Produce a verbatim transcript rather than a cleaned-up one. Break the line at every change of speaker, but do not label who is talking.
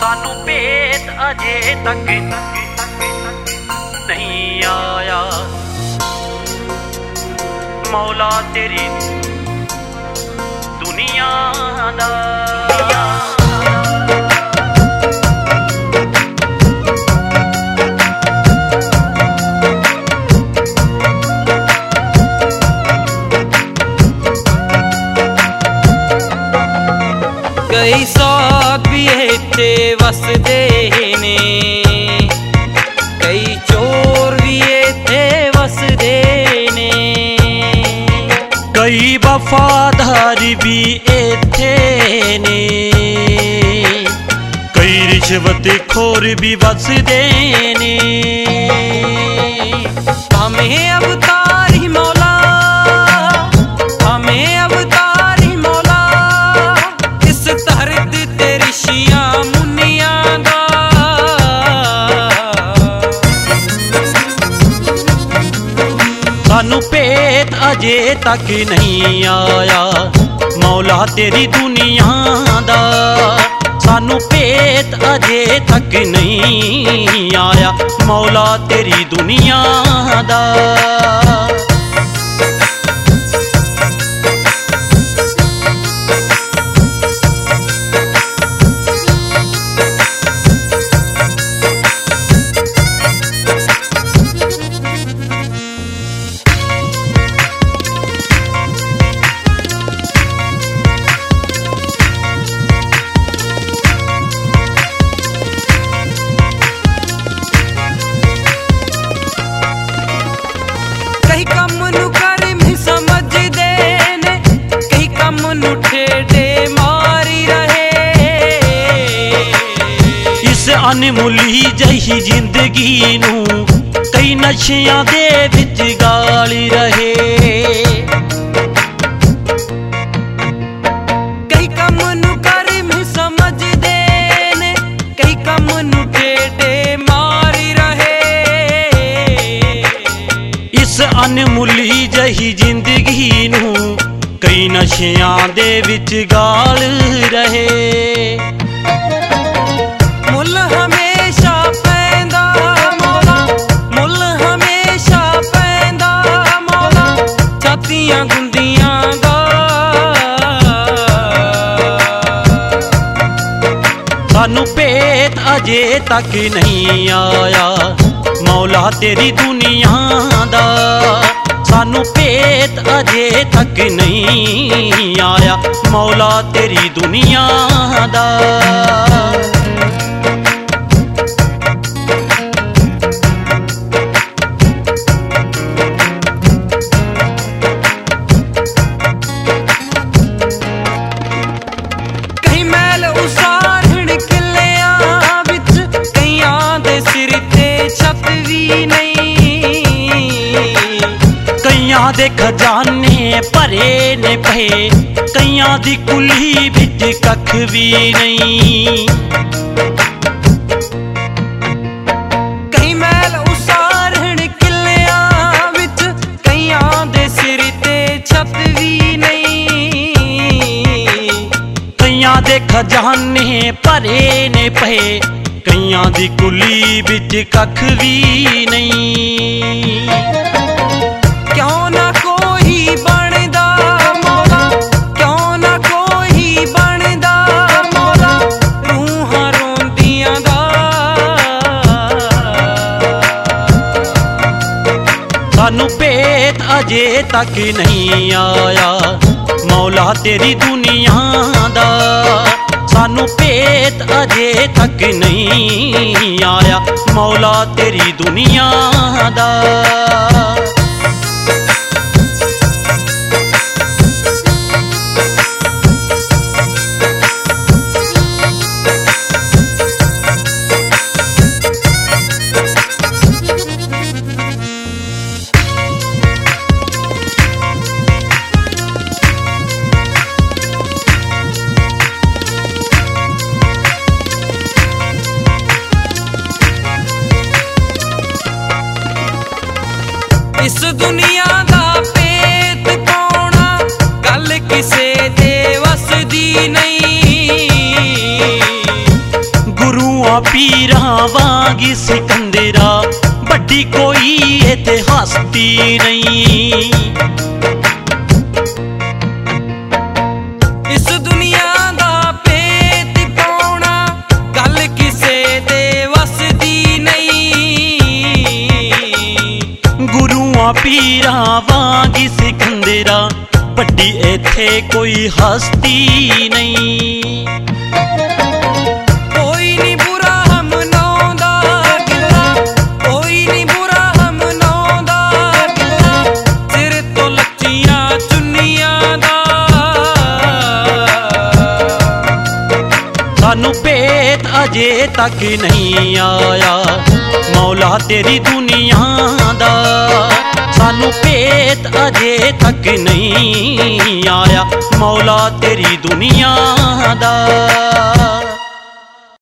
सानू भेद अजे तक नहीं आया। मौला तेरी दुनिया दा
कई साथ भी इत्थे वसदे ने, कई चोर भी इत्थे वसदे ने,
कई वफादार भी इत्थे ने, कई रिश्वत खोर भी वसदे ने।
हमें अवतार ही मौला, हमें अवतार ही मौला, इस धरती ते ऋषियां मुनियां दा।
सानू भेद अजे तक नहीं आया। मौला तेरी दुनिया दा सानू भेद अजे तक नहीं आया। मौला तेरी दुनिया दा
कई कम नू कर भी समझदे ने, कई कम नू ठेडे मारी रहे।
इस अनमुली जही जिंदगी नू कई नशियां दे विच गाली रहे।
कई कम नू कर भी समझदे ने, कई कम नू ठेडे मारी रहे।
इस अनमुली जही जिंदगी नू कई नशियां दे विच गाल रहे।
मुल हमेशा पैंदा मौला, मुल हमेशा पैंदा मौला, छातियां गुंदियां दा।
सानू भेद अजे तक नहीं आया। मौला तेरी दुनिया दा सानू भेद अजे तक नहीं आया। मौला तेरी दुनिया दा
कई मैल उसारन किलियां विच, कईयां दे सिर ते छत भी नहीं।
कईयां दे खजाने भरे ने पे, कईयां दी कुली बिच कख भी नहीं।
कई मैल उसारन किलियां विच, कईयां दे सिर ते छत भी नहीं।
कईयां दे खजाने भरे ने पे, कईयां दी कुली बिच कख भी नहीं।
क्यों ना कोई बनदा मौला, क्यों ना कोई बनदा मौला, रूहां रोंदियां दा।
सानू भेद अजे तक नहीं आया। मौला तेरी दुनिया दा सानू भेद अजे तक नहीं आया। मौला तेरी दुनिया दा ਗੁਰੂਆਂ ਪੀਰਾਂ ਵਾਂਗੀ ਸਿਕੰਦਰਾ ਵੱਡੀ ਕੋਈ ਇਥੇ ਹਸਤੀ ਨਹੀਂ।
ਇਸ ਦੁਨੀਆ ਦਾ ਭੇਤ ਪਾਉਣਾ ਗੱਲ ਕਿਸੇ ਦੇ ਵੱਸ ਦੀ ਨਹੀਂ।
ਗੁਰੂਆਂ ਪੀਰਾਂ ਵਾਂਗੀ ਸਿਕੰਦਰਾ ਵੱਡੀ ਇਥੇ ਕੋਈ ਹਸਤੀ ਨਹੀਂ।
ਕੋਈ ਨੀ ਬੁਰਾ ਹਮਨਾਉਂਦਾ ਗਿੱਲਾ, ਕੋਈ ਨੀ ਬੁਰਾ ਹਮਨਾਉਂਦਾ ਗਿੱਲਾ, ਸਿਰ ਤੋਂ ਲੱਚੀਆਂ ਚੁੰਨੀਆਂ ਦਾ।
ਸਾਨੂੰ ਭੇਤ ਅਜੇ ਤੱਕ ਨਹੀਂ ਆਇਆ ਮੌਲਾ ਤੇਰੀ ਦੁਨੀਆ ਦਾ। ਸਾਨੂੰ ਭੇਤ ਅਜੇ ਤੱਕ ਨਹੀਂ ਆਇਆ ਮੌਲਾ ਤੇਰੀ ਦੁਨੀਆ ਦਾ।